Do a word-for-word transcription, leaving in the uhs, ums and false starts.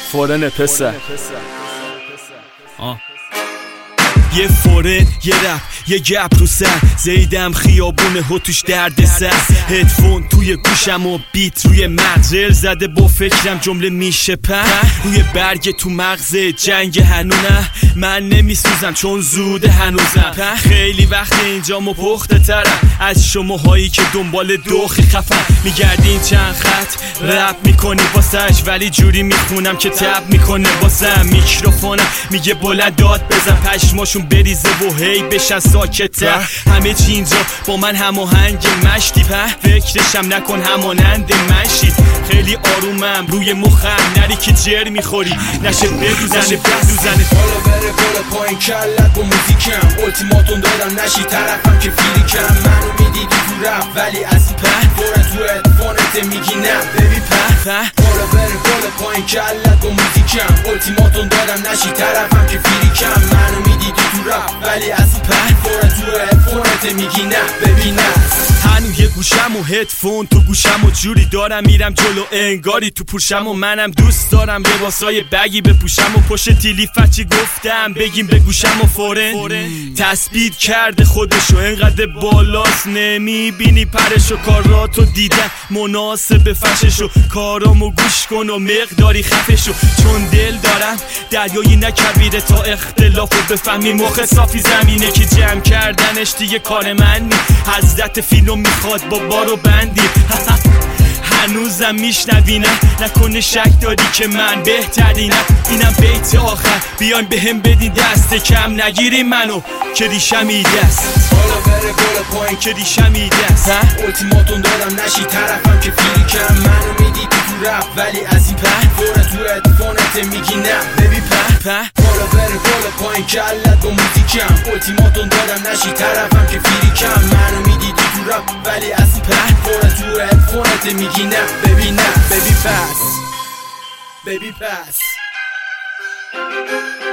فورن پسر آه یه فورن یه رپ یه گپ رو سر زیدم خیابونه ها توش درد سر هدفون توی گوشم و بیت روی مغز رل زده با فکرم جمله میشه پر روی برگ تو مغز جنگ هنونه من نمیسوزم چون زوده هنوزم خیلی وقت اینجا مو پخته ترم از شماهایی که دنبال دوخی خفن میگردین چند خط رپ میکنی واسش ولی جوری میخونم که تب میکنه واسم میکروفونم میگه بلند داد بزن پشماشون بریزه و هی بشن ساکته همه چی اینجا با من هماهنگ مشتی په فکرشم نکن همانند منشی خیلی آرومم روی مخم نری که جر میخوری نشه بدوزنه بدوزنه حالا بره بالا پایین کلت با موزیکم التیماتون دادم نشی طرفم که فیلیکم منو میدیدی تو رپ ولی از این په فورن تو ادفانت میگی نه ببین په حالا بره بالا پایین کلت با موزیکم التیماتون دادم نشی طرفم که فیلیکم منو میدیدی تو رپ ولی از این په فورن تو ادفانت میگی نه ببین نه هنو یه گوشم و هدفون تو گوشم و جوری دارم میرم جلو انگاری تو پوشم و منم دوست دارم لباسای بگی بپوشم و پشت تیلی فچی گفتم بگیم به گوشم و فورن تثبیت کرده خودشو انقدر بالاست نمیبینی پرشو کاراتو دیدم مناسب فششو کارامو گوش کن و مقداری خفشو چون دل دارم دریایی نکبیره تا اختلافو بفهمی مخ صافی زمینه که جمع کردنش دیگه کار من نی حضرت فیلم میخواد با بارو بندی هنوزم میشنوی نه نکنه شک داری که من بهترینم اینم بیت آخر بیاین بهم بدین دست کم نگیری منو که ریشم ایده است حالا بره بالا پایین که ریشم ایده است التیماتون دادم نشی طرفم که فیلیکم منو میدیدی تو رپ ولی از این په فورن تو ادفانت میگی نه ببین په حالا بره بالا پایین کلت با موزیکم التیماتون دادم نشی طرفم که فیلیکم منو میدیدی تو رپ ولی از این په فورن تو ادفانت میگی نه ببین نه ببین پس ببین پس